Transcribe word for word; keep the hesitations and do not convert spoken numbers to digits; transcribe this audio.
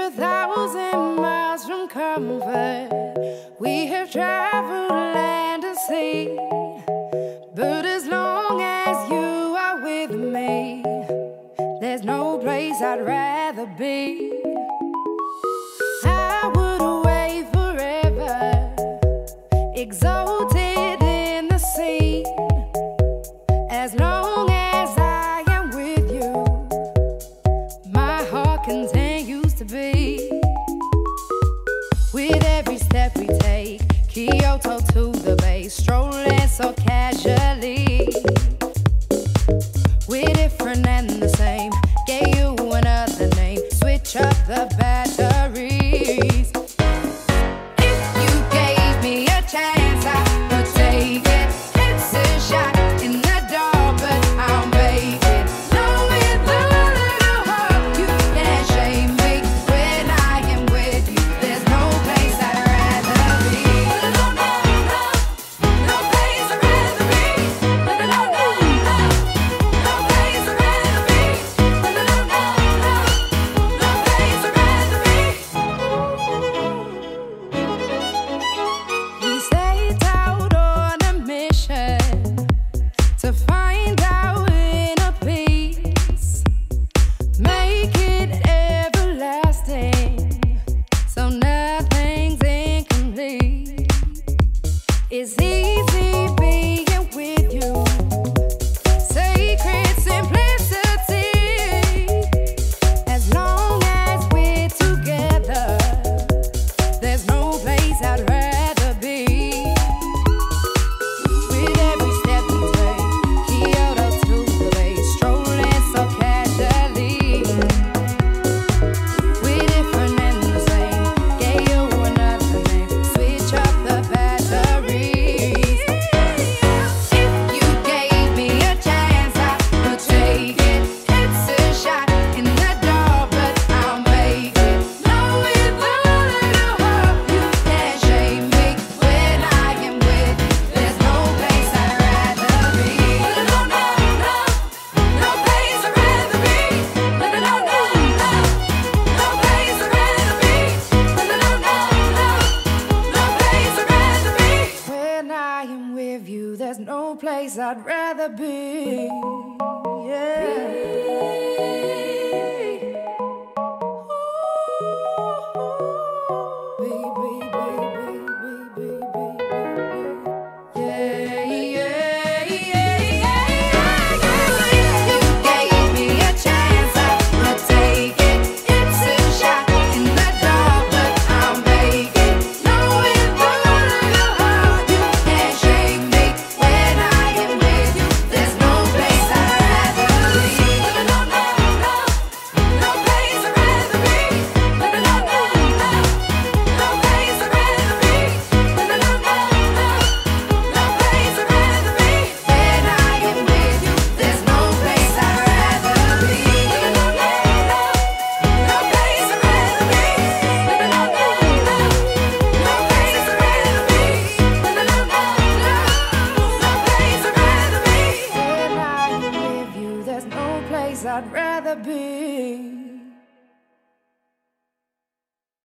a thousand miles from comfort. We have traveled land and sea, but as long as you are with me, there's no place I'd rather be. I would away forever, exalted in the sea. As long as I am with you, my heart continues to beat. With every step we take, Kyoto to the bay, strolling so casually. We're different and the same, gave you another name, switch up the batteries. If you gave me a chance, I would take it. It's a shot in the dark, but I'll make it. Knowing the little hope, you can't shame me. When I am with you, there's no place I'd rather be. No, no, no, no place I'd rather be. No, no, no, no, no place I'd rather be. No, no, no, no, no place I'd rather be. We set out on a mission to find our inner peace, make it everlasting, so nothing's incomplete. It's easy being with you, sacred simplicity. As long as we're together, there's no place I'd rather be. With every step we take, Kyoto to the bay, strolling so casually. We're different and the same, gave you another name, switch up the batteries. If you gave me a chance, I would take it. It's a shot in the dark, but I'll make it. Knowing the little hope, you can't shame me. When I am with you, there's no place I'd rather be. No, no, no, no place I'd rather be. No, no, no, no, no place I'd rather be. No, no, no, no, no place I'd rather be. When I am with you, there's no place I'd rather be. Yeah.